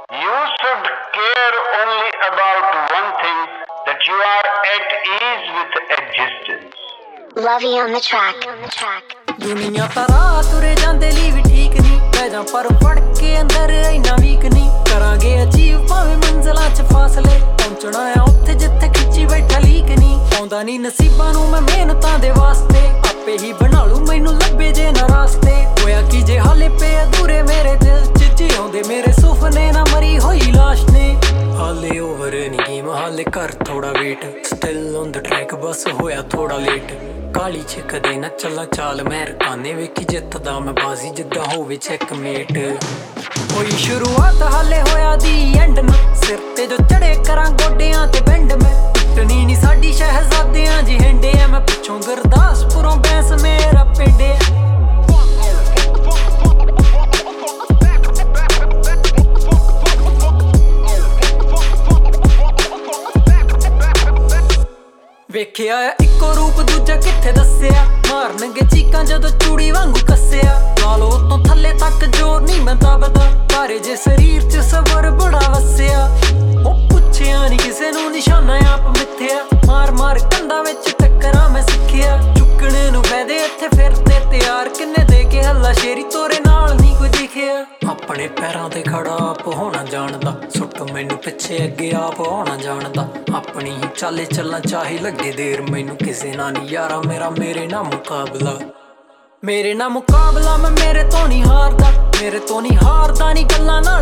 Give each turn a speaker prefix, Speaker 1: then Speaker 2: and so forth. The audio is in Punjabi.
Speaker 1: You should care only about one thing, that you are at ease with existence.
Speaker 2: Lovey on the track.
Speaker 3: ਦੁਨੀਆ ਤਾਂ ਰਾਹ ਤੁਰੇ ਜਾਂਦੇ ਲਈ ਵੀ ਠੀਕ ਨਹੀਂ ਪੈ ਜਾ ਪਰ ਫੜ ਕੇ ਅੰਦਰ ਇੰਨਾ ਵੀਕ ਨਹੀਂ ਕਰਾਂਗੇ ਅਚੀਵ ਭਾਵੇਂ ਮੰਜ਼ਲਾਂ 'ਚ ਫਾਸਲੇ ਪਹੁੰਚਣਾ ਆ ਉੱਥੇ ਜਿੱਥੇ ਖਿੱਚੀ ਬੈਠਾ ਲੀਕ ਨਹੀਂ ਆਉਂਦਾ ਨਹੀਂ ਨਸੀਬਾਂ ਨੂੰ ਮੈਂ ਮਿਹਨਤਾਂ ਦੇ ਵਾਸਤੇ ਆਪੇ ਹੀ ਬਣਾ ਲੂ ਮੈਨੂੰ ਲੱਭੇ ਜੇ ਨਾ ਰਾਸਤੇ ਹੋਇਆ ਕੀ ਜੇ ਹਾਲੇ ਪਏ ਅਧੂਰੇ ਮੇਰੇ ਦਿਲ 'ਚ ਜਿਉਂਦੇ ਮੇਰੇ ਸੁਪਨੇ ਨਾ ਮਰੀ ਹੋਈ ਲਾਸ਼ ਨੇ ਹਾਲੇ ਓਵਰ ਨਹੀਂ ਗੇਮ ਹਾਲੇ ਕਰ ਥੋੜਾ wait still on the track ਬਸ ਹੋਇਆ ਥੋੜਾ ਲੇਟ ਕਾਲੀ ਚ ਕਦੇ ਨਾ ਚੱਲਾਂ ਚਾਲ ਮੈਂ ਰਕਾਨੇ ਵੇਖੀ ਜਿੱਤਦਾ ਮੈਂ ਬਾਜ਼ੀ ਜਿੱਦਾਂ ਹੋਵੇ ਚੈੱਕਮੇਟ ਹੋਈ ਸ਼ੁਰੂਆਤ ਹਾਲੇ ਹੋਇਆ ਦੀ ਐਂਡ ਨਾ ਸਿਰ ਤੇ ਜੋ ਚੜੇ ਕਰਾਂ ਗੋਡਿਆਂ ਤੇ ਬੈਂਡ ਮੈਂ ਟੁੱਟਣੀ ਨੀ ਸਾਡੀ ਸ਼ਹਿਜ਼ਾਦਿਆਂ ਜੀ ਹੈਂਡੇ ਆ ਮੈਂ ਪਿੱਛੋਂ ਗੁਰਦਾਸਪੁਰੋਂ ਬੈਂਸ ਮੇਰਾ ਪਿੰਡ ਆ ਵੇਖਿਆ ਇੱਕੋ ਰੂਪ ਦੂਜਾ ਕਿੱਥੇ ਦੱਸਿਆ ਮਾਰਨਗੇ ਚੀਕਾਂ ਜਦੋਂ ਚੂੜੀ ਵਾਂਗੂ ਕੱਸਿਆ ਲਾਲੋ ਤੋਂ ਥੱਲੇ ਤੱਕ ਜੋਰ ਨਹੀਂ ਮੈਂ ਦੱਬਦਾ ਪਰ ਜੇ ਸਰੀਰ 'ਚ ਸਬਰ ਬੜਾ ਵਸਿਆ ਉਹ ਪੁੱਛਿਆ ਨੀ ਕਿਸੇ ਨੂੰ ਨਿਸ਼ਾਨਾ ਆਪ ਮਿੱਥਿਆ ਮਾਰ ਮਾਰ ਕੰਧਾਂ ਵਿੱਚ ਟੱਕਰਾਂ ਮੈਂ ਸਿੱਖਿਆ ਚੁੱਕਣੇ ਨੂੰ ਫਾਇਦੇ ਇੱਥੇ ਫਿਰਦੇ ਤਿਆਰ ਕਿੰਨੇ ਦੇ ਕੇ ਹੱਲਾ ਸ਼ੇਰੀ ਤੋਰੇ ਨਾਲ ਨਹੀਂ ਕੋਈ ਦਿਖਿਆ ਆਪਣੇ ਪੈਰਾਂ ਤੇ ਖੜਾ ਆਪ ਹੋਣਾ ਜਾਣਦਾ ਸੁੱਟ ਮੈਨੂੰ ਪਿੱਛੇ ਅੱਗੇ ਆਪ ਹੋਣਾ ਜਾਣਦਾ ਆਪਣੀ ਹੀ ਚਾਲੇ ਚੱਲਣਾ ਚਾਹੀ ਲੱਗੇ ਦੇਰ ਮੈਨੂੰ ਕਿਸੇ ਨਾਲ ਨੀ ਯਾਰਾ ਮੇਰਾ ਮੇਰੇ ਨਾਲ ਮੁਕਾਬਲਾ ਮੈਂ ਮੇਰੇ ਤੋਂ ਨਹੀਂ ਹਾਰਦਾ ਨੀ ਗੱਲਾਂ ਨਾਲ